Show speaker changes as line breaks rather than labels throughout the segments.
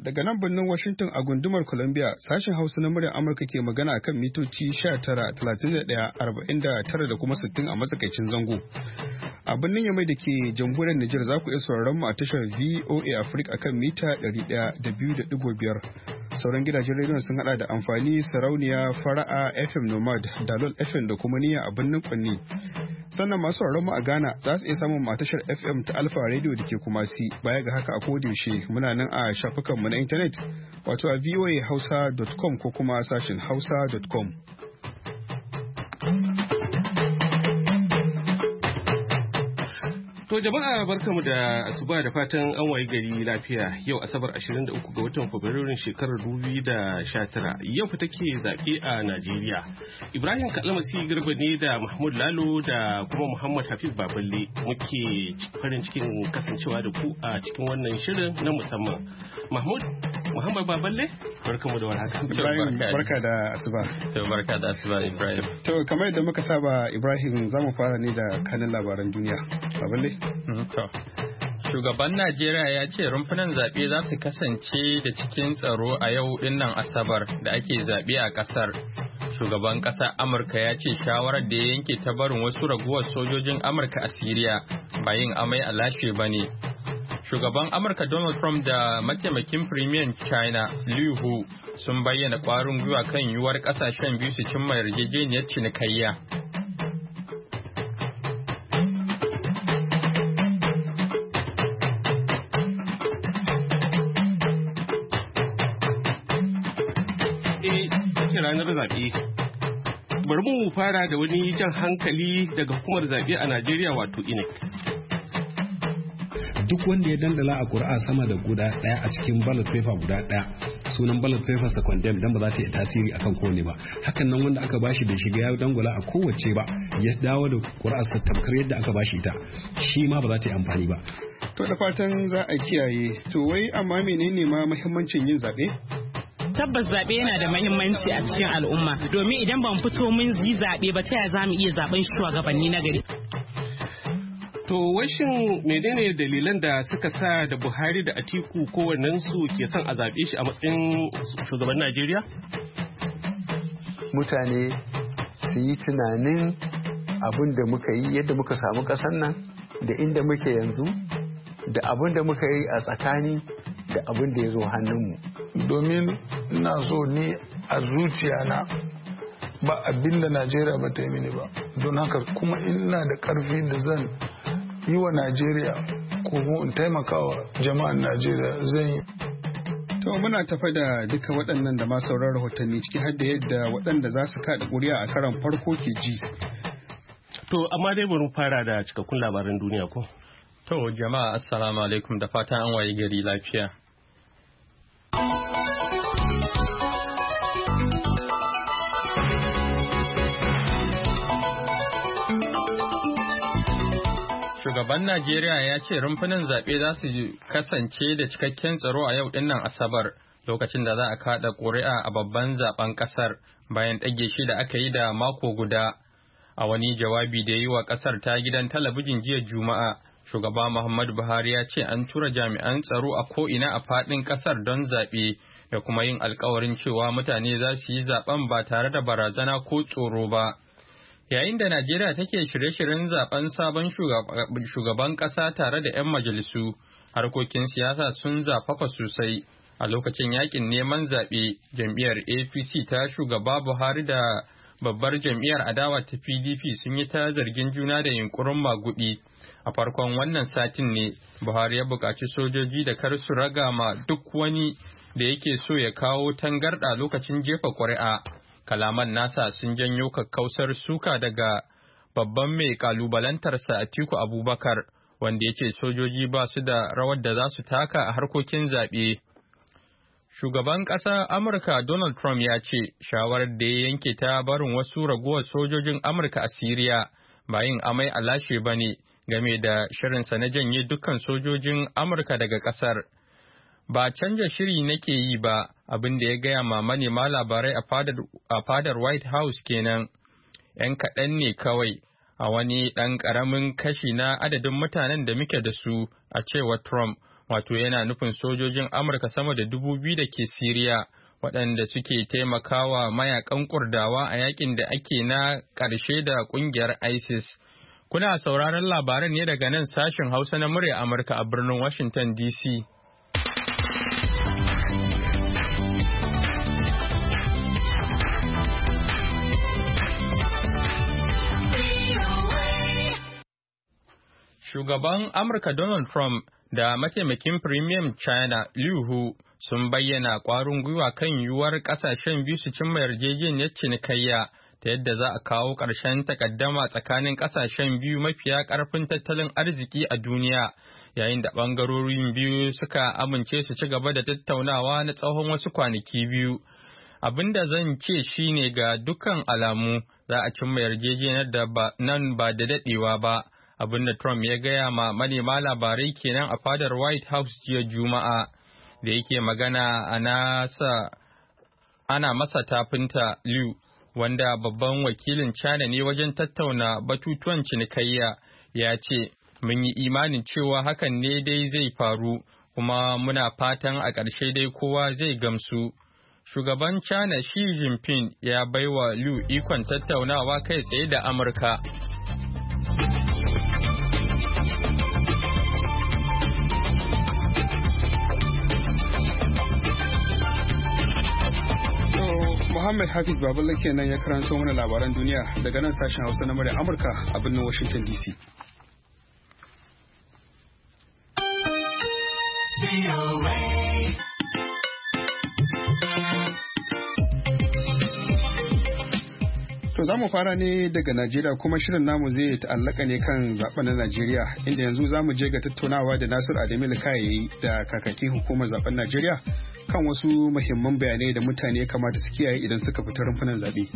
daga nan birnin Washington a gundumar Columbia, sashen Hausa na muryar Amurka ke magana kan mitoci 19, 31, 49 da kuma 60 a matsakaicin zango. A birnin Yamai da ke jamhuriyar Nijar za ku iya sauraron mu a tashar VOA Africa akan mita 102.5. Sauran gidajen rediyon sun hada da amfani, sarauniya, fara'a, FM Nomad, Dalol FM da kuma niyya a birnin Kwanni. Sannan masu sauraron mu a Ghana za su iya samun mu a tashar FM ta Alpha Radio da ke Kumasi. Baya ga haka a kodayaushe muna nan a shafukanmu na intanet wato a voahausa.com ko kuma sashin hausa.com.
To jama'a barkamu da asuba da fatan an wayi gari lafiya. Yau Asabar 23 ga watan Fabrairun shekarar 2019. Yau fa take zaɓe a Najeriya. Ibrahim Kalmasi Garba ne da Mahmud Lalo da kuma Muhammad Hafiz Baballe muke farin cikin kasancewa da ku a cikin wannan shirin na musamman. Muhammad Baballe, barkamu da warhaka.
Ibrahim, barka da asuba.
To barka da asuba Ibrahim.
To kamar yadda muka saba Ibrahim zamu fara ne da kanin labaran duniya. Baballe.
Shugaban Najeriya ya ce rumfunan zaɓe za su kasance da cikin tsaro a yau dinnan Asabar da ake zaɓe a ƙasar. Shugaban ƙasar Amurka ya ce shawarar da ya yanke ta barin wasu raguwar sojojin Amurka a Siriya ba yin amai a lashe ba ne. Shugaban Amurka Donald Trump da mataimakin Premier China Liu Hu sun bayyana ƙwarin gwiwa kan yiwuwar ƙasashen biyu su cimma yarjejeniyar cinikayya.
Ranar zaɓe. Bari mu fara da wani jan hankali daga hukumar zaɓe a Najeriya wato INEC.
Duk wanda ya dandala a ƙuri'a sama da guda ɗaya a cikin ballot paper guda ɗaya, sunan ballot paper sa condemn dan ba za ta yi tasiri akan kowane ba. Hakan nan wanda aka bashi bai shiga ya dangwala a kowace ba, ya dawo da ƙuri'ar sa tamkar yadda aka bashi ita, shi ma ba za ta yi amfani ba.
To da fatan za a kiyaye. To wai amma menene ma muhimmancin yin zaɓe?
Tabbas zaɓe yana da mahimmanci a cikin al'umma, domin idan ban fito mun yi zaɓe ba ta yaya za mu iya zaɓen shugabanni na gari.
To washin menene dalilan da suka sa da Buhari da Atiku kowannensu ke son a zaɓe shi a matsayin shugaban Najeriya?
Mutane su yi tunanin abin da muka yi, yadda muka samu ƙasar nan, da inda muke yanzu, da abin da muka yi a tsakani, da abin da ya zo hannunmu.
Domin ina so ni a zuciya na ba abin da Najeriya ba ta yi mini ba, don haka kuma ina da ƙarfi da zan yi wa Najeriya ko in taimakawa jama'an Najeriya zan yi.
To muna tafa da duka waɗannan da ma sauran rahotanni ciki har da yadda waɗanda za su kaɗa ƙuri'a a karan farko ke ji.
To amma dai bari fara da cikakkun labaran duniya ko?
To jama'a assalamu alaikum da fatan an waye gari lafiya. Shugaban Najeriya ya ce rumfunan zaɓe za su kasance da cikakken tsaro a yau dinnan Asabar lokacin da za a kaɗa ƙuri'a a babban zaben ƙasar bayan ɗage shi da aka yi da mako guda. A wani jawabi da yi wa ƙasar ta gidan talabijin jiya Juma'a, shugaba Muhammadu Buhari ya ce an tura jami'an tsaro a ko'ina a faɗin ƙasar don zaɓe da kuma yin alkawarin cewa mutane za su yi zaɓen ba tare da barazana ko tsoro ba. Yayin da Najeriya take shirye-shiryen zaben sabon shugaban ƙasa tare da 'yan majalisu, harkokin siyasa sun zafafa sosai. A lokacin yakin neman zaɓe, jam'iyyar APC ta shugaba Buhari da babbar jam'iyyar adawa ta PDP sun yi ta zargin juna da yunkurin maguɗi. A farkon wannan satin ne, Buhari ya buƙaci sojoji da kar su raga ma duk wani da yake so ya kawo tangarɗa lokacin jefa ƙuri'a. Kalaman nasa sun janyo kakkausar suka daga babban mai kalubalantarsa Atiku Abubakar, wanda yake sojoji ba su da rawar da za su taka a harkokin zaɓe. Shugaban ƙasa Amurka Donald Trump ya ce shawarar da ya yanke ta barin wasu raguwar sojojin Amurka a Siriya ba yin amai a lashe ba ne game da shirinsa na janye dukkan sojojin Amurka daga ƙasar. Ba canja shiri nake yi ba, abin da ya gaya ma manema labarai a fadar White House kenan. 'Yan kaɗan ne kawai a wani ɗan ƙaramin kashi na adadin mutanen da muke da su, a cewa Trump, wato yana nufin sojojin Amurka sama da 2,000 da ke Siriya, waɗanda suke taimakawa mayakan Kurdawa a yakin da ake na ƙarshe da ƙungiyar ISIS. Kuna sauraron labaran ne daga nan sashen Hausa na murya Amurka a birnin Washington DC. Shugaban Amurka Donald Trump da mataimakin Premier China Liu Hu sun bayyana ƙwarin gwiwa kan yiwuwar ƙasashen biyu su cimma yarjejeniyar cinikayya ta yadda za a kawo ƙarshen takaddama tsakanin ƙasashen biyu mafiya ƙarfin tattalin arziki a duniya, yayin da ɓangarorin biyu suka amince su ci gaba da tattaunawa na tsawon wasu kwanaki biyu. Abin da zan ce shine ga dukkan alamu za a cimma yarjejeniyar da nan ba da daɗewa ba. Abin da Trump ya gaya ma manema labarai kenan a fadar White House jiya Juma'a, da yake magana ana masa tafinta Liu, wanda babban wakilin China ne wajen tattauna batutuwan cinikayya, ya ce, "Mun yi imanin cewa hakan ne dai zai faru, kuma muna fatan a ƙarshe dai kowa zai gamsu." Shugaban China Xi Jinping ya baiwa Liu ikon tattaunawa kai tsaye da Amurka.
Muhammad Hafiz Baballe kenan ya karanto mana labaran duniya daga nan sashen Hausa na murya Amurka a birnin Washington DC. To za mu fara ne daga Najeriya, kuma shirin namu zai ta'allaka ne kan zaben na Najeriya, inda yanzu za mu je ga tattaunawa da Nasiru Adamu Likayayi da kakakin hukumar zaben Najeriya kan wasu muhimman bayanai da mutane kamata su kiyaye idan suka fita rumfunan zaɓe.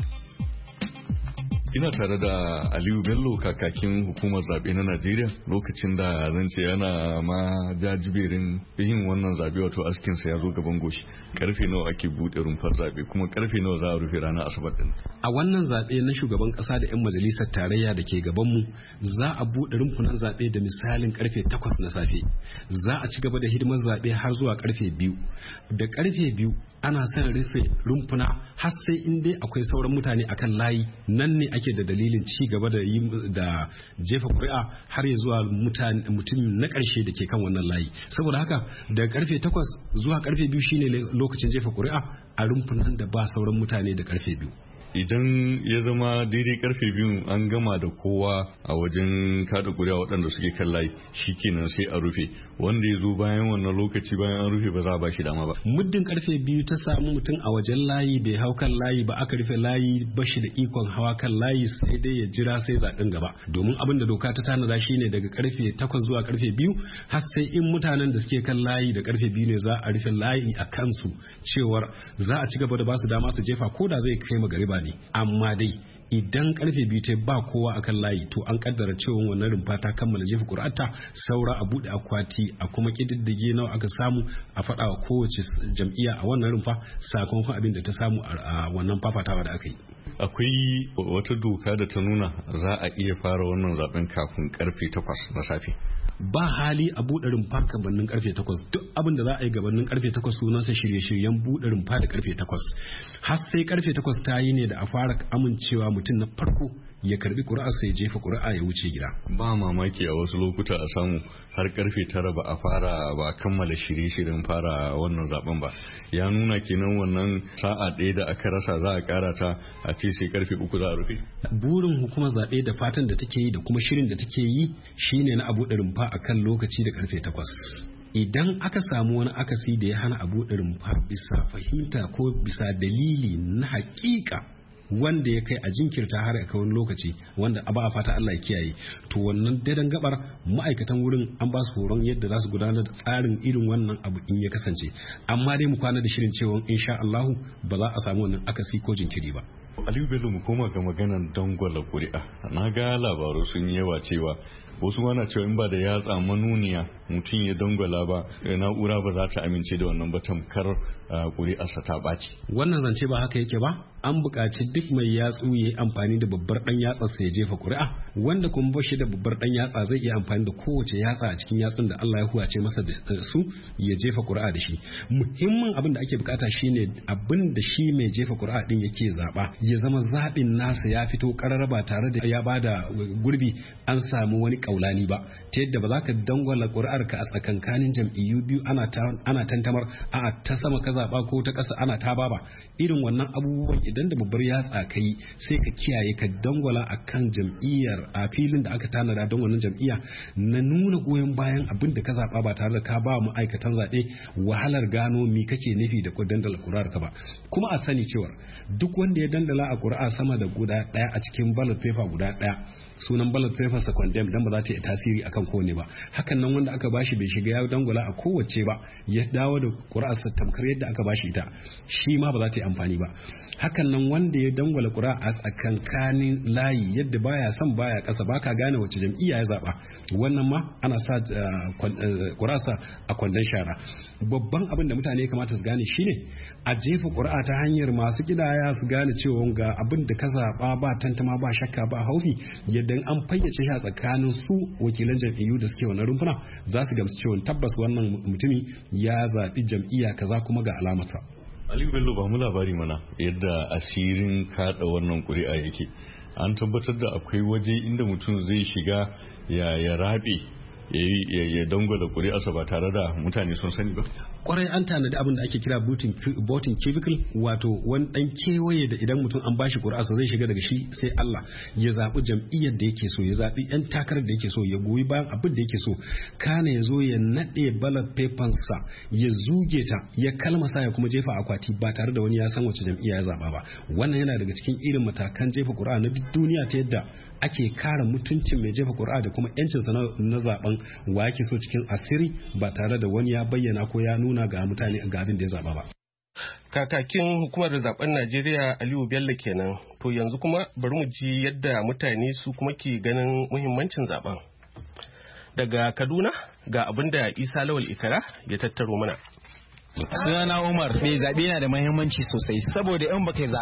Ina tare da Aliyu Bello, kakakin hukumar zaɓe na Najeriya, lokacin da zan ce yana ma jajiberin yin wannan zaɓe, wato askinsa ya zo gaban goshi. Karfe nawa ake buɗe rumfar zaɓe, kuma karfe nawa za a rufe ranar Asabar din?
A wannan zaɓe na shugaban ƙasa da 'yan majalisar tarayya da ke gabanmu, za a buɗe rumfunan zaɓe da misalin karfe 8 na safe. Za a ci gaba da hidimar zaɓe har zuwa karfe 2. Da karfe 2 ana son rufe rumfuna har sai in dai akwai sauran mutane akan layi, nan ne ake da dalilin ci gaba da jefa ƙuri'a har ya zuwa mutum na ƙarshe da ke kan wannan layi. Saboda haka daga karfe 8 zuwa karfe 2 shine lokacin jefa ƙuri'a a rumfunan da ba sauran mutane da karfe 2.
Idan ya zama daidai karfe 2 an gama da kowa a wajen kada kuri'a waɗanda suke kan layi, shikenan sai a rufe. Wanda ya zo bayan wannan lokaci, bayan an rufe, ba za a ba shi dama ba.
Muddin karfe 2 ta samu mutum a wajen layi bai hau kan layi ba, aka rufe layi, ba shi da ikon hawa kan layi, sai dai ya jira sai zaɓen gaba. Domin abin da doka ta tanada shine daga karfe 8 zuwa karfe 2 har sai in mutanen da suke kan layi da karfe 2 ne za a rufe layi a kansu, cewar za a ci gaba da ba su dama su jefa ko da zai kai magariba ne. Amma dai idan karfe 2 ta ba kowa akan layi, to an kaddara cewa wannan rumfa ta kammala jefa ƙuri'arta, saura a buɗe akwati a kuma kididdige nawa aka samu, a faɗa wa kowace jam'iyya a wannan rumfa sakamakon abin da ta samu a wannan fafatawa da aka yi.
Akwai wata doka da ta nuna za a iya fara wannan zaben kafin karfe 8 na safe.
Ba hali a buɗe rumfa gabanin karfe 8. Duk abin da za a yi gabanin karfe 8 sunansa shirye-shiryen buɗe rumfa da karfe 8. Har sai karfe 8 ta yi ne da a fara amincewa mutum na farko ya karbi ƙuri'ar sai jefa ƙuri'a ya wuce gida.
Ba mamaki a wasu lokuta a samu har karfe 9 ba a kammala shirye-shiryen fara wannan zaben ba. Ya nuna kenan wannan sa'a ɗaya da aka rasa za a ƙara ta a ce sai karfe 3 za a rufe.
Burin hukumar zaɓe da fatan da take yi da kuma shirin da take yi shine na a buɗe rumfa akan lokaci da karfe 8. Idan aka samu wani akasi da ya hana a buɗe rumfa bisa fahimta ko bisa dalili na hakika wanda ya kai a jinkirta har a wani lokaci wanda ba a fata Allah ya kiyaye, to wannan daidan gabar ma'aikatan wurin an ba su horon yadda za su gudanar da tsarin irin wannan abu in ya kasance. Amma dai mu kwana da shirin cewa insha Allah ba za a samu wannan akasi ko jinkiri ba.
Aliyu Bello, mu koma ga maganar dangwala ƙuri'a. Na ga labaru sun yawa cewa wasu ma na cewa in ba da yatsa manuniya mutum ya dangwala ba na'ura ba za ta amince da wannan ba tamkar ƙuri'arsa ta ɓaci.
Wannan zance ba haka yake ba, an buƙaci duk mai yatsu ya yi amfani da babbar ɗan yatsarsa ya jefa ƙuri'a, wanda kuma ba shi da babbar ɗan yatsa zai iya amfani da kowace yatsa a cikin yatsun da Allah ya huwace masa da su ya jefa ƙuri'a da shi. Muhimmin abin da ake buƙata shine abin da shi mai jefa ƙuri'a din yake zaɓa ya zama zaɓin nasa ya fito ƙarara ba tare da ya bada gurbi an samu wani ƙaulani ba, ta yadda ba za ka dangwala ƙuri'ar ka a tsakankanin jam'iyyu biyu ana tantamar a ta sama ka zaɓa ko ta ƙasa ana ta baba. Irin wannan abubuwan idan da babbar yatsa ka yi sai ka kiyaye ka dangwala a kan jam'iyyar a filin da aka tanada don wannan jam'iyya na nuna goyon bayan abin da ka zaɓa ba tare da ka ba ma'aikatan zaɓe wahalar gano me kake nufi da dandala ƙuri'ar ka ba. Kuma a sani cewa duk wanda ya dandala a ƙuri'a sama da guda ɗaya a cikin ballot paper guda ɗaya sunan ballot paper sa condemn dan ba za ta yi tasiri akan kowane ba. Hakan nan wanda aka bashi bai shiga ya dangwala a kowace ba ya dawo da ƙuri'ar sa tamkar yadda aka bashi ita shi ma ba za ta yi amfani ba. Hakan nan wanda ya dangwala ƙuri'a a tsakankanin layi yadda baya son baya ƙasa baka gane wace jam'iyya ya zaba, wannan ma ana sa ƙuri'arsa a kwandon shara. Babban abin da mutane kamata su gane shine a jefa ƙuri'a ta hanyar masu kidaya su gane cewa ga abin da ka zaba ba tantama ba shakka ba haufi, yadda an fayyace shi a tsakanin su wakilan jam'iyyu da suke wannan rumfuna za su gamsu cewa tabbas wannan mutumi ya zaɓi jam'iyya kaza kuma ga alamarsa.
Aliyu Bello ba mu labari mana yadda asirin kaɗa wannan ƙuri'a yake. An tabbatar da akwai waje inda mutum zai shiga ya rabe ya dangwala ƙuri'arsa ba tare da mutane sun sani ba.
Kwarai an tanadi abin da ake kira voting cubicle, wato wani dan kewaye da idan mutum an bashi ƙuri'arsa zai shiga daga shi sai Allah ya zaɓi jam'iyyar da yake so, ya zaɓi yan takarar da yake so, ya goyi bayan abin da yake so, kana ya zo ya naɗe ballot paper-sa ya zuge ta ya kalmasa ya kuma jefa akwati ba tare da wani ya san wace jam'iyya ya zaɓa ba. Wannan yana daga cikin irin matakan jefa ƙuri'a na duniya ta yadda ake kare mutuncin mai jefa ƙuri'a da kuma yancinsa na zaben wa yake so cikin asiri ba tare da wani ya bayyana ko ya nuna ga mutane ga abin da ya zaba ba.
Kakakin hukumar zaben Najeriya Aliyu Bello kenan. To yanzu kuma bari mu ji yadda mutane su kuma ke ganin muhimmancin zaben. Daga Kaduna ga abin da Isa Lawal Ikara ya tattaro mana.
Sunana Umar, mai zaɓe na da mahimmanci sosai saboda in baka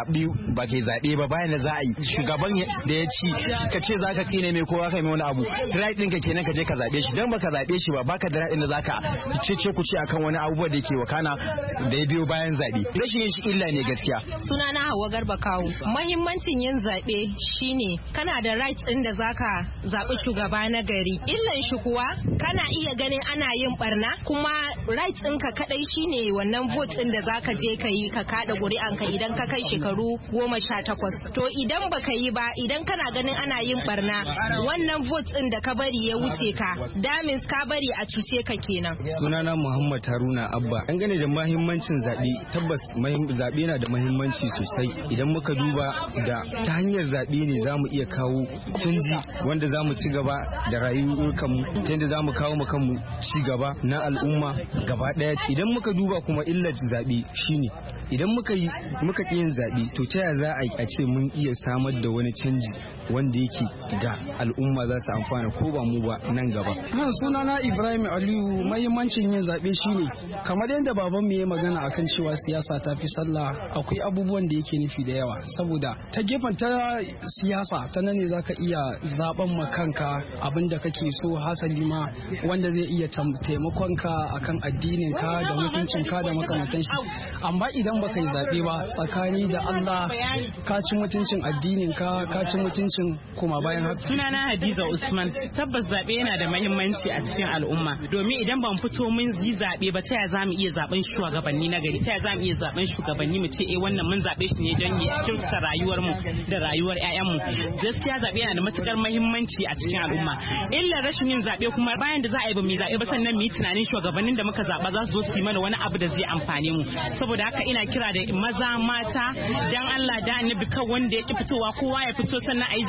zaɓe ba bayan da za a yi shugaban da ya ci ka ce za ka tsine mai kowa kai mai wani abu right ɗinka kenan ka je ka zaɓe shi, dan baka zaɓe shi ba baka da right ɗin da za ka cece ku ce akan wani abubuwa da yake wakana da ya biyo bayan zaɓe. Rashin yin shi illa ne gaskiya.
Sunana Hauwa Garba Kawu. Mahimmancin yin zaɓe shine kana da right ɗin da za ka zaɓi shugaba na gari. Illan shi kuwa kana iya ganin ana yin barna kuma right ɗinka kaɗai shine wannan vote din da zaka je ka yi ka kada ƙuri'anka idan ka kai shekaru 18. To idan baka yi ba, idan kana ganin ana yin barna wannan vote din da ka bari ya wuce ka, damins ka bari a cuce ka kenan.
Sunana Muhammad Haruna Abba. An gane da mahimmancin zaɓe, tabbas zaɓe na da mahimmanci sosai. Idan muka duba da ta hanyar zaɓe ne za mu iya kawo canji wanda za mu ci gaba da rayuwarmu, ta yadda za mu kawo mu kanmu ci gaba na al'umma gaba ɗaya. Idan muka duba kuma illar zaɓe shine idan muka ƙi yin zaɓe to ta yaya za a ce mun iya samar da wani canji wanda yake ga al'umma za su amfana ko ba mu ba nan gaba.
Sunana Ibrahim Aliyu. Mahimmancin yin zaɓe shine kamar yadda baban mu ya magana akan cewa siyasa ta fi sallah, akwai abubuwan da yake nufi da yawa saboda ta gefen ta siyasa ta nan ne zaka iya zaben ma kanka abin da kake so, hasali ma wanda zai iya taimakon ka akan addinin ka da mutuncin ka da makamantan shi. Amma idan baka yi zaɓe ba tsakani da Allah ka ci mutuncin addinin ka ci mutuncin kuma bayan haka.
Sunana Hadiza Usman. Tabbas zaɓe yana da mahimmanci a cikin al'umma domin idan ban fito mun yi zaɓe ba ta yaya za mu iya zaɓen shugabanni na gari, ta yaya za mu iya zaɓen shugabanni mu ce wannan mun zaɓe shi ne don ya kyautata rayuwar mu da rayuwar ƴaƴanmu. Gaskiya zaɓe yana da matukar mahimmanci a cikin al'umma. Illa rashin yin zaɓe kuma bayan da za a yi ba mu zaɓe ba sannan mu yi tunanin shugabannin da muka zaɓa za su zo su yi mana wani abu da zai amfane mu. Saboda haka ina kira da maza mata dan Allah da annabi kan wanda ya ki fitowa kowa ya fito sannan a yi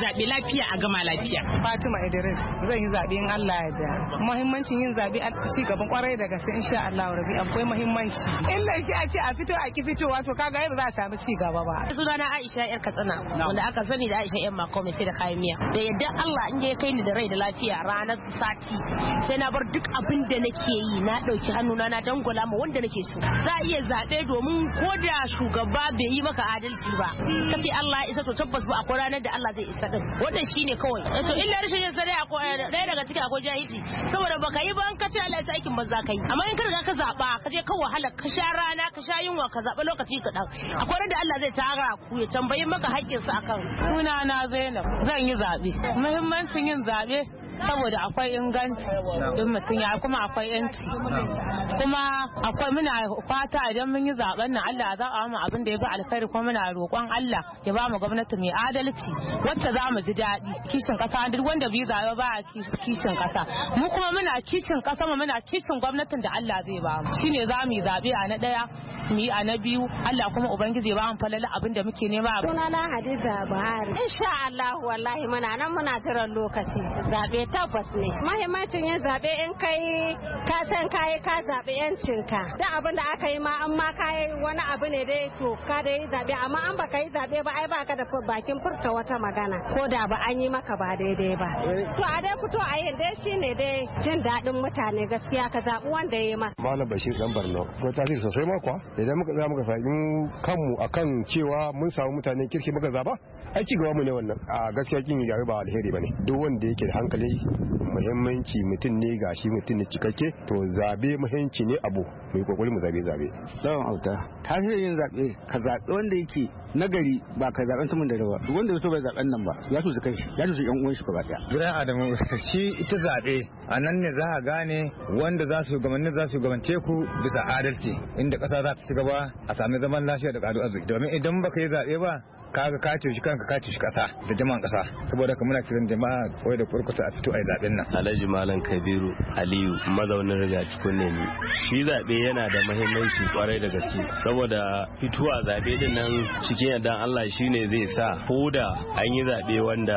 zaɓe lafiya a gama lafiya.
Fatima Idris zan yi zaɓe in Allah ya da. Muhimmancin yin zaɓe a ci gaban kwarai da gaske insha Allah rabi akwai muhimmanci. Illa shi a ce a fito a ki fitowa to kaga yadda za a samu ci gaba ba.
Sunana Aisha yar Katsina wanda aka sani da Aisha yan mako mai sai da kayan miya. Da yadda Allah in ya kai ni da rai da lafiya ranar sati sai na bar duk abin da nake yi na dauki hannuna na dangwala ma wanda nake so. Za a iya zaɓe domin ko da shugaba bai yi maka adalci ba. Kace Allah ya isa to tabbas ba akwai ranar da Allah zai isa din. Wannan shine kawai. To illa rashin yin sadai akwai ɗaya daga cikin akwai jahilci saboda baka yi ba an kace Allah ya aikin banza kai. Amma in ka riga ka zaba ka je ka wahala ka sha rana ka sha yunwa ka zaba lokaci kaɗan. Akwai ranar da Allah zai tara ku ya tambayi maka haƙƙinsa akan.
Sunana Zainab zan yi zaɓe. Muhimmancin yin zaɓe saboda akwai inganci din mutum ya kuma akwai yanci kuma akwai muna fata idan mun yi zaben nan Allah ya zaba mu abin da ya fi alkhairi kuma muna roƙon Allah ya ba mu gwamnati mai adalci wacce za mu ji daɗi kishin ƙasa duk wanda bai zaɓe ba kishin ƙasa mu kuma muna kishin ƙasa mu muna kishin gwamnatin da Allah zai ba mu shine za mu yi zaɓe a na ɗaya mu yi a na biyu Allah kuma ubangiji ya ba mu falala abin da muke nema.
Sunana Hadiza Buhari. Insha Allah wallahi muna nan muna jiran lokaci zaɓe tabbas ne. Mahimmancin yin zaɓe in kai ka san kayi ka zaɓi yancinka. Da abin da aka yi ma an ma kayi wani abu ne dai to ka da yi zaɓe amma an baka yi zaɓe ba ai baka da bakin furta wata magana ko da ba an yi maka ba daidai ba. To a dai fito a yin dai shine dai jin daɗin mutane gaskiya ka zaɓi wanda ya yi ma.
Malam Bashir dan Barno ko tasiri sosai ma kuwa idan muka tsaya muka fahimci kanmu akan cewa mun samu mutane kirki muka zaba ai ci gaba mu ne wannan a gaskiya kin yi ba alheri bane duk wanda yake da hankali muhimmanci mutum ne gashi mutum ne cikakke to zabe muhimmanci ne abu mai kokari mu zabe
lawan auta tasirin zabe ka zabe wanda yake nagari ba ka zaben tumun da rawa duk wanda ya so bai zaben nan ba ya so su kai ya so su yan uwan shi gaba daya
Ibrahim Adamu shi ita zabe a nan ne za a gane wanda za su gabance ku bisa adalci inda kasa za ta ci gaba a sami zaman lafiya da ƙaru arziki domin idan baka yi zabe ba kaga ka ce shi kanka ka ce shi kasa da jama'an kasa saboda ka muna kiran jama'a kawai da kurkuta a fito a yi zaben nan.
Alhaji Malam Kabiru Aliyu mazaunin Riga cikin ne ni shi zabe yana da muhimmanci kwarai da gaske saboda fituwa zabe din nan cikin yardan Allah shine zai sa ko da an yi zabe wanda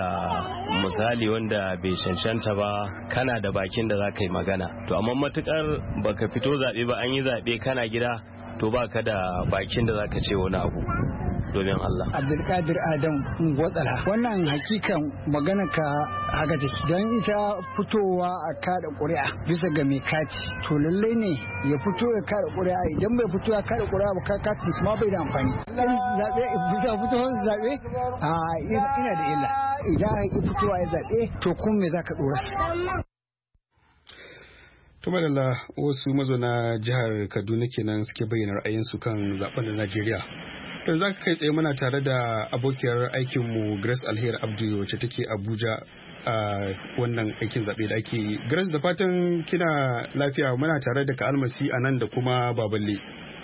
misali wanda bai cancanta ba kana da bakin da za ka yi magana to amma matukar baka fito zabe ba an yi zabe kana gida to baka da bakin da za ka ce wani abu. Domin Allah.
Abdulkadir Adam Ngwatsala. Wannan hakikan magana ka haka take don ita fitowa a kada ƙuri'a bisa ga mai kati to lallai ne ya fito ya kada ƙuri'a idan bai fito ya kada ƙuri'a ba kati ma bai da amfani. Zaɓe bisa fitowar zaɓe ina da illa idan ya fitowa ya zaɓe to kuma me za ka ɗora.
Tumadala wasu mazauna jihar Kaduna kenan suke bayyana ra'ayinsu kan zaben da Najeriya. Yanzu za ka kai tsaye muna tare da abokiyar aikinmu Grace Alheri Abdu wacce take Abuja a wannan aikin zaɓe da ake yi. Grace da fatan kina lafiya muna tare da ka almasi a nan da kuma Baballe.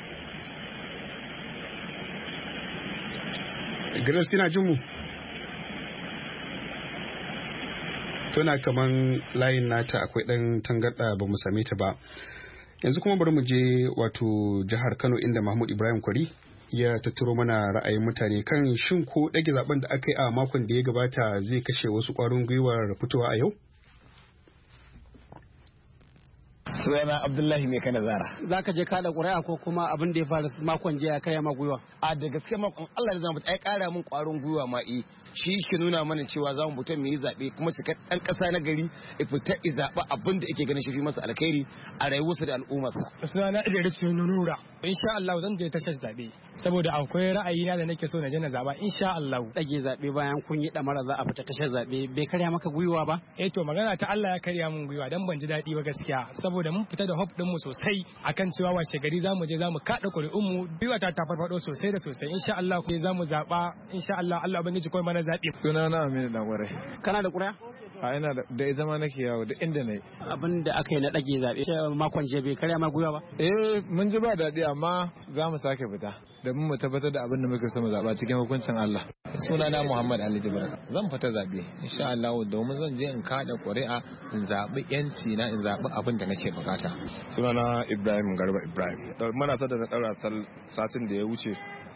Grace kina jin mu? Tuna kaman layin nata akwai ɗan tangarɗa ba mu same ta ba. Yanzu kuma bari mu je wato jihar Kano inda Mahmud Ibrahim Kwari ya tattaro mana ra'ayin mutane kan shin ko ɗage zaben da aka yi a makon da ya gabata zai kashe wasu ƙwarin gwiwar fitowa a yau?
Sunana Abdullahi mai kana zara.
Za ka je kada ƙuri'a ko kuma abin da ya faru makon jiya kai ma gwiwa?
A da gaske makon Allah da zama ai ƙara min ƙwarin gwiwa ma shi ke nuna mana cewa za mu fita mu yi zaɓe kuma cika ɗan ƙasa na gari ya fita ya zaɓa abin da yake ganin shi fi masa alkhairi a rayuwarsa da al'ummarsa.
Sunana Idris Nura. Insha Allah zan je tashar zaɓe saboda akwai ra'ayina da nake so na je na zaɓa insha Allah.
Ɗage zaɓe bayan kun yi ɗamara za a fita tashar zaɓe bai karya maka gwiwa ba?
To magana ta Allah ya karya min gwiwa dan ban ji daɗi ba gaskiya saboda mun fita da hope ɗinmu sosai akan cewa washe gari za mu je za mu kaɗa ƙuri'unmu gwiwa ta farfaɗo sosai da sosai insha Allah za mu zaɓa insha Allah Allah ubangiji kawai mana zaɓi.
Sunana Aminu Dagware.
Kana da ƙuri'a?
A ina da ita ma nake yawo da inda na yi.
Abin da aka yi na ɗage zaɓe makon jiya bai karya ma gwiwa ba?
Mun ji ba daɗi amma za mu sake fita domin mu tabbatar da abin da muke so mu zaɓa cikin hukuncin Allah.
Sunana Muhammad Ali Jibril. Zan fita zaɓe insha Allah domin zan je in kaɗa ƙuri'a in zaɓi yanci na in zaɓi abin da nake bukata.
Sunana Ibrahim Garba Ibrahim. Muna sada na ɗaura satin da ya wuce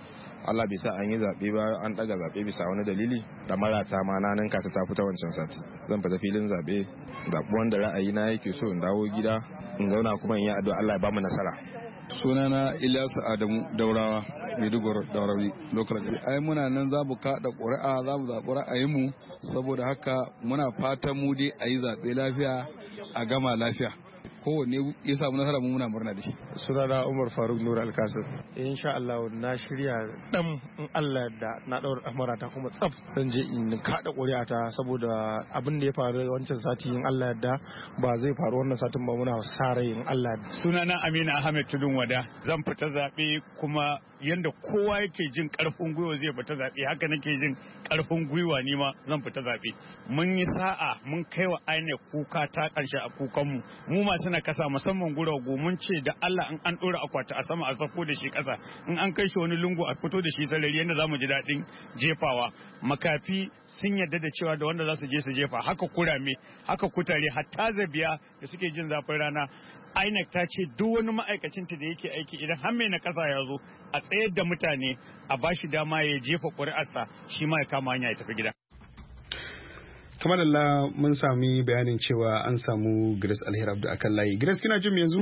Allah bai sa an yi zaɓe ba an ɗaga zaɓe bisa wani dalili da marata ma na ninka ta fita wancan sati zan fita filin zaɓe zaɓi wanda ra'ayi na yake so in dawo gida in zauna kuma in yi addu'a Allah ya ba mu nasara.
Sunana Ilyasu Adamu Daurawa Maiduguri Daurawi local government. Ai muna nan za mu kaɗa ƙuri'a za mu zaɓi ra'ayinmu saboda haka muna fatan mu dai a yi zaɓe lafiya a gama lafiya. Kowanne ya samu nasara mu muna murna da shi.
Sunana Umar Faruk Nur Alkasir. Insha Allah na shirya dan in Allah da na daura amarata kuma tsaf zan je in kada ƙuri'ata saboda abin da ya faru wancan sati in Allah da ba zai faru wannan satin ba muna sa rai in Allah.
Sunana Amina Ahmed Tudun Wada zan fita zaɓe kuma yanda kowa yake jin karfin gwiwa zai fita zaɓe haka nake jin karfin gwiwa ni ma zan fita zaɓe. Mun yi sa'a mun kai wa INEC kuka ta ƙarshe a kukanmu mu masu na kasa musamman guragu mun ce da Allah in an ɗora akwati a sama a sako da shi ƙasa in an kai shi wani lungu a fito da shi sarari yadda za mu ji daɗin jefawa. Makafi sun yarda da cewa da wanda za su je su jefa haka kurame haka kutare hatta zabiya da suke jin zafin rana. INEC ta ce duk wani ma'aikacinta da yake aiki idan har mai na kasa ya zo a tsayar da mutane a bashi dama ya jefa ƙuri'arsa shi ma ya kama hanya ya tafi gida.
Kamar Allah mun sami bayanin cewa an samu Grace Alheri Abdu akan layi. Grace kina jin yanzu?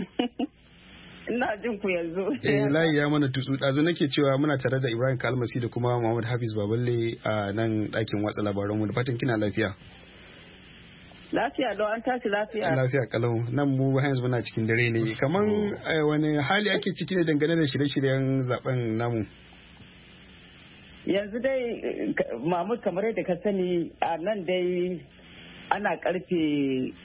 Ina jin ku yanzu.
Layi ya mana tutsu ɗazu nake cewa muna tare da Ibrahim Kalmasi da kuma Muhammad Hafiz Baballe a nan ɗakin watsa labaranmu da fatan kina lafiya.
Lafiya lau an tashi lafiya.
Lafiya kalau nan mu yanzu muna cikin dare ne. Kaman wani hali ake ciki ne dangane da shirye-shiryen zaben namu?
Yanzu dai Mahmud kamar yadda ka sani a nan dai ana karfe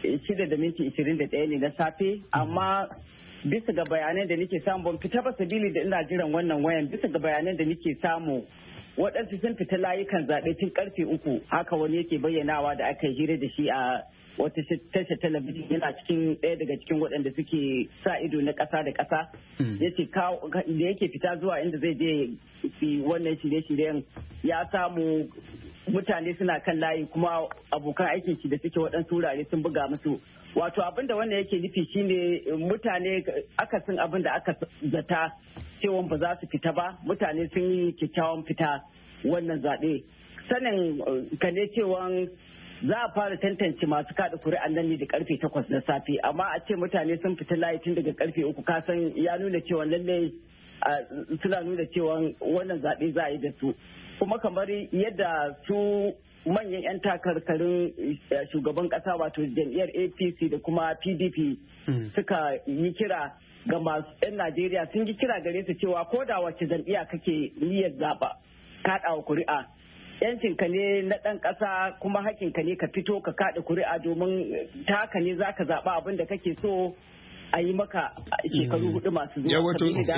6:21 ne na safe amma bisa ga bayanan da nake samu ban fita ba sabili da ina jiran wannan wayan bisa ga bayanan da nake samu waɗansu sun fita layukan zaɓe tun karfe 3 haka wani yake bayyanawa da aka hira da shi a wata tashar talabijin yana cikin ɗaya daga cikin waɗanda suke sa ido na ƙasa da ƙasa yace da yake fita zuwa inda zai je fi wannan shirye-shiryen ya samu mutane suna kan layi kuma abokan aikin shi da suke waɗansu wurare sun buga musu wato abin da wannan yake nufi shine mutane akasin abin da aka zata cewa ba za su fita ba mutane sun yi kyakkyawan fita wannan zaɓe sanin ka ne cewa za a fara tantance masu kada kuri'an nan ne da karfe 8 na safe amma a ce mutane sun fita layi tun daga karfe 3 kasan ya nuna cewa lallai suna nuna cewa wannan zaɓe za a yi da su kuma kamar yadda su manyan 'yan takarkarin shugaban ƙasa wato jam'iyyar APC da kuma PDP suka yi kira ga masu 'yan Najeriya sun yi kira gare su cewa ko da wacce jam'iyya kake niyyar zaɓa kaɗawa kuri'a yancinka ne na ɗan ƙasa kuma hakinka ne ka fito ka kaɗa kuri'a domin ta haka ne za ka zaɓa abin da kake so a yi maka shekaru 4 masu zuwa.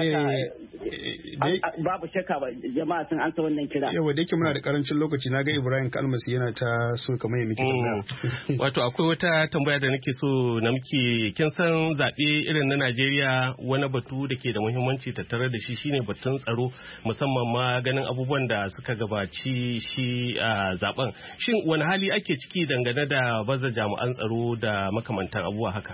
Babu shakka ba jama'a sun ansa wannan kira.
Yawa da yake muna da karancin lokaci na ga Ibrahim Kalmasi yana ta so kamar ya miki tambaya.
Wato akwai wata tambaya da nake so na miki kin san zaɓe irin na Najeriya wani batu da ke da muhimmanci tattare da shi shine batun tsaro musamman ma ganin abubuwan da suka gabaci shi a zaben. Shin wani hali ake ciki dangane da baza jami'an tsaro da makamantan abubuwa haka?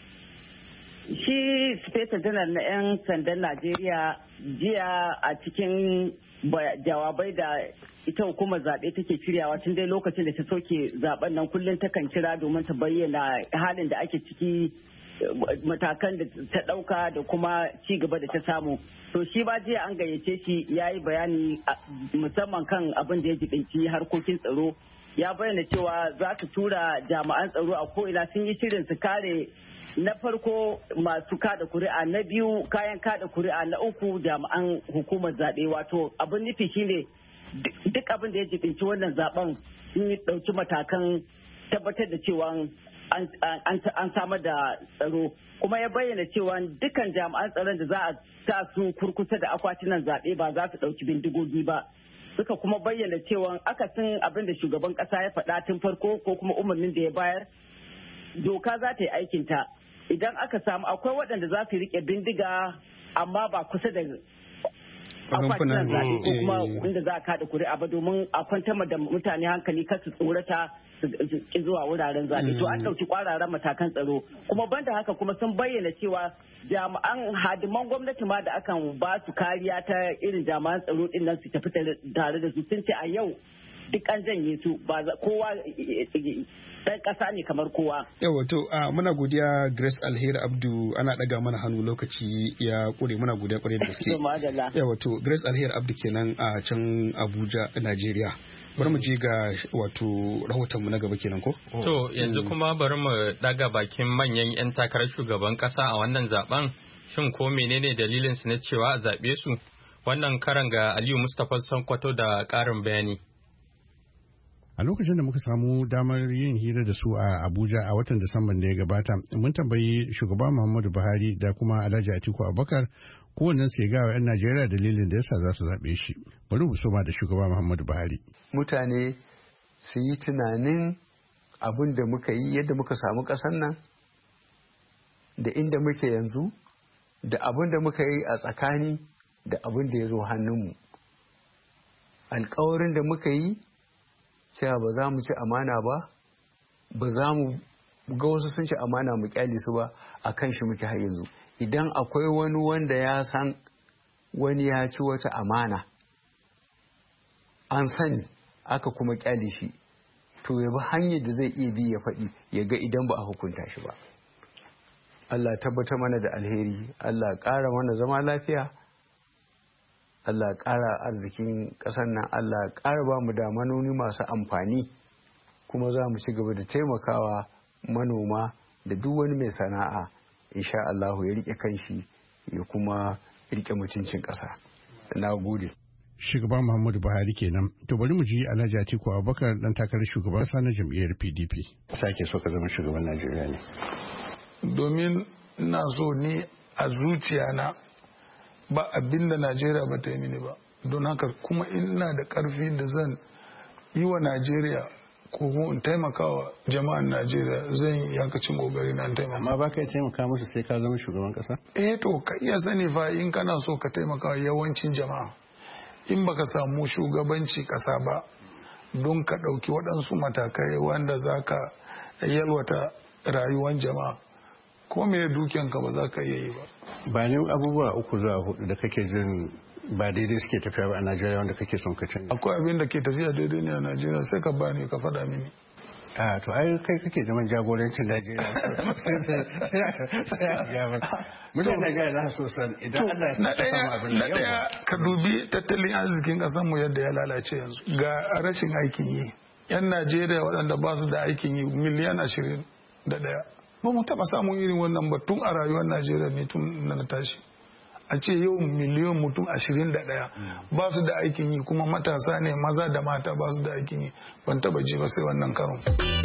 Shi Speta Janar na 'yan sandan Najeriya jiya a cikin jawabai da ita hukumar zaɓe take shiryawa tun dai lokacin da ta soke zaben nan kullum takan kira domin ta bayyana halin da ake ciki matakan da ta ɗauka da kuma ci gaba da ta samu. To shi ba jiya an gayyace shi ya yi bayani musamman kan abin da ya jiɓinci harkokin tsaro. Ya bayyana cewa za su tura jami'an tsaro a ko'ina sun yi shirin su kare na farko masu kada kuri'a na biyu kayan kada kuri'a na uku jami'an hukumar zaɓe wato abin nufi shine duk abin da ya jibinci wannan zaben sun yi ɗauki matakan tabbatar da cewa an samar da tsaro kuma ya bayyana cewa dukkan jami'an tsaron da za a sa su kurkusa da akwatunan zaɓe ba za su ɗauki bindigogi ba suka kuma bayyana cewa akasin abin da shugaban ƙasa ya faɗa tun farko ko kuma umarnin da ya bayar doka za ta yi aikinta idan aka samu akwai waɗanda za su riƙe bindiga amma ba kusa da akwatunan zaɓe ko kuma inda za a kaɗa kuri'a ba domin a kwantar da mutane hankali kar su tsorata ki zuwa wuraren zaɓe. To an ɗauki kwararan matakan tsaro, kuma banda haka kuma sun bayyana cewa jami'an hadiman gwamnati ma da akan ba su kariya ta irin jami'an tsaro din nan su tafi tare da su, sun ce a yau duk an janye su, ba kowa dan kasa ne kamar kowa.
Yawa to muna godiya Grace Alheri Abdu, ana daga mana hannu lokaci ya kure, muna godiya kwarai da gaske. Yawa to Grace Alheri Abdu kenan a can Abuja, Najeriya. Bari mu je ga wato rahotonmu na gaba kenan ko?
To yanzu kuma bari mu daga bakin manyan 'yan takarar shugaban kasa a wannan zaben. Shin ko menene dalilin su na cewa a zaɓe su? Wannan karan ga Aliyu Mustapha Sokoto da ƙarin bayani.
A lokacin da muka samu damar yin hira da su a Abuja a watan Disamban da ya gabata, mun tambayi shugaba Muhammadu Buhari da kuma Alhaji Atiku Abubakar kowannen su ya gawa 'yan Najeriya dalilin da yasa za su zaɓe shi. Bari mu soma da shugaba Muhammadu Buhari.
Mutane su yi tunanin abin da muka yi, yadda muka samu ƙasar nan, da inda muke yanzu, da abin da muka yi a tsakani, da abin da ya zo hannunmu. Alƙawarin da muka yi cewa ba za mu ci amana ba za mu ga wasu sun ci amana mu kyale su ba, a kan shi muke har yanzu. Idan akwai wani wanda ya san wani ya ci wata amana, an sani aka kuma kyale shi, to ya bi hanyar da zai iya bi ya faɗi, ya ga idan ba a hukunta shi ba. Allah tabbata mana da alheri, Allah ƙara mana zama lafiya, Allah ƙara arzikin ƙasar nan, Allah ƙara ba mu da manoni masu amfani, kuma za mu ci gaba da taimakawa manoma da duk wani mai sana'a, insha Allah ya riƙe kanshi ya kuma riƙe mutuncin ƙasa. Na gode.
Shugaba Muhammadu Buhari kenan. To bari mu ji Alhaji Atiku Abubakar dan takarar shugaban ƙasa na jam'iyyar PDP.
Sake so ka zama shugaban Najeriya ne.
Domin ina so ni a zuciya na ba abin da Najeriya ba ta yi mini ba, don haka kuma ina da ƙarfi da zan yi wa Najeriya ko in taimakawa jama'an Najeriya, zan yi yakacin kokari na taimaka.
Amma ba ka taimaka musu sai ka zama shugaban ƙasa?
To ka iya sani fa, in kana so ka taimaka yawancin jama'a, in baka samu shugabanci ƙasa ba don ka ɗauki waɗansu matakai wanda za ka yalwata rayuwar jama'a, ko me dukiyanka ba za ka iya yi ba.
Ba ne abubuwa 3 zuwa 4 da kake jin ba daidai suke tafiya ba a Najeriya wanda kake son ka canza?
Akwai abin da ke tafiya daidai ne a Najeriya, sai ka bani ka faɗa mini.
To ai kai kake zaman jagorancin Najeriya. Sai a gaba. Mutane Najeriya za su san idan Allah ya sa ka samu abin da yawa.
Ka dubi tattalin arzikin ƙasar mu yadda ya lalace yanzu. Ga rashin aikin yi. 'Yan Najeriya waɗanda ba su da aikin yi miliyan 21. Ba mu taɓa samun irin wannan ba tun a rayuwar Najeriya ne tun na tashi. A ce yau miliyan mutum 21 ba su da aikin yi, kuma matasa ne maza da mata ba su da aikin yi, ban taba ji ba sai wannan karon.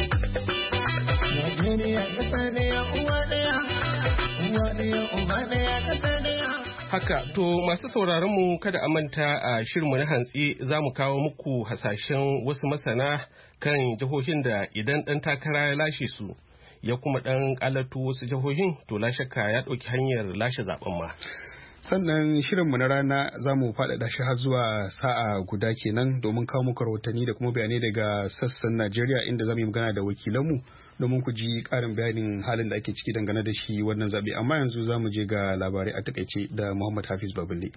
Haka, to masu sauraron mu kada a manta a shirinmu na hantsi za mu kawo muku hasashen wasu masana kan jihohin da idan ɗan takara ya lashe su ya kuma ɗan ƙalatu wasu jihohin, to la shakka ya ɗauki hanyar lashe zaben ma.
Sannan shirinmu na rana za mu faɗaɗa shi har zuwa sa'a guda kenan domin kawo muku rahotanni da kuma bayanai daga sassan Najeriya, inda za mu yi magana da wakilanmu domin ku ji ƙarin bayanin halin da ake ciki dangane da shi wannan zaɓe. Amma yanzu za mu je ga labarai a takaice da Muhammad Hafiz Baballe.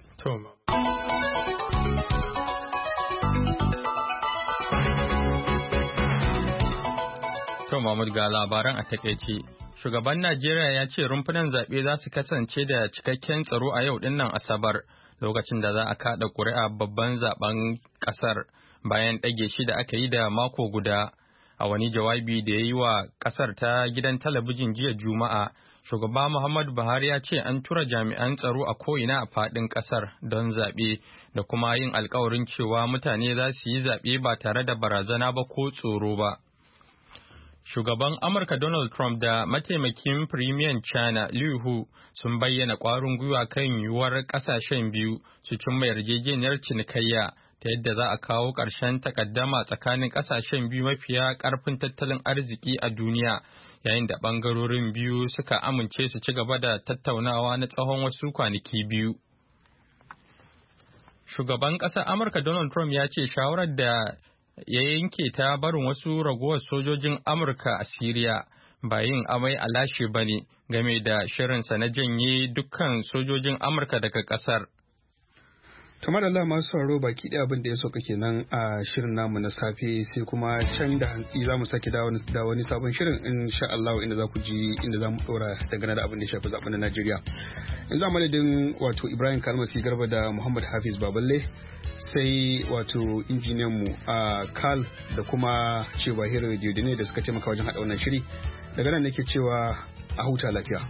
To Mahmud, ga labaran a takaice. Shugaban Najeriya ya ce rumfunan zaɓe za su kasance da cikakken tsaro a yau dinnan Asabar, lokacin da za a kaɗa ƙuri'a babban zaben ƙasar bayan ɗage shi da aka yi da mako guda. A wani jawabi da ya yi wa ƙasar ta gidan talabijin jiya Juma'a, shugaba Muhammadu Buhari ya ce an tura jami'an tsaro a ko'ina a faɗin ƙasar don zaɓe da kuma yin alkawarin cewa mutane za su yi zaɓe ba tare da barazana ba ko tsoro ba. Shugaban Amurka Donald Trump da mataimakin Firimiyan China Liu Hu sun bayyana ƙwarin gwiwa kan yiwuwar ƙasashen biyu su cimma yarjejeniyar cinikayya ta yadda za a kawo ƙarshen takaddama tsakanin ƙasashen biyu mafiya ƙarfin tattalin arziki a duniya, yayin da ɓangarorin biyu suka amince su ci gaba da tattaunawa na tsawon wasu kwanaki biyu. Shugaban ƙasar Amurka Donald Trump ya ce shawarar da ya yanke ta barin wasu ragowar sojojin Amurka a Siriya ba yin amai a lashe ba ne game da shirinsa na janye dukkan sojojin Amurka daga ƙasar.
Kamar Allah masu sauraro baki ɗaya abin da ya sauka kenan a shirin namu na safe sai kuma can da hantsi za mu sake da wani sabon shirin insha Allah inda za ku ji inda za mu ɗora dangane da abin da ya shafi zaɓen na Najeriya. Yanzu a madadin wato Ibrahim Kalmasi Garba da Muhammad Hafiz Baballe sai wato injiniyan mu a Karl da kuma cewa Hero Diodine da suka taimaka wajen haɗa wannan shiri. Daga nan nake cewa a huta lafiya.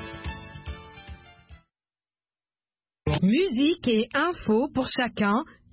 Musique et info pour chacun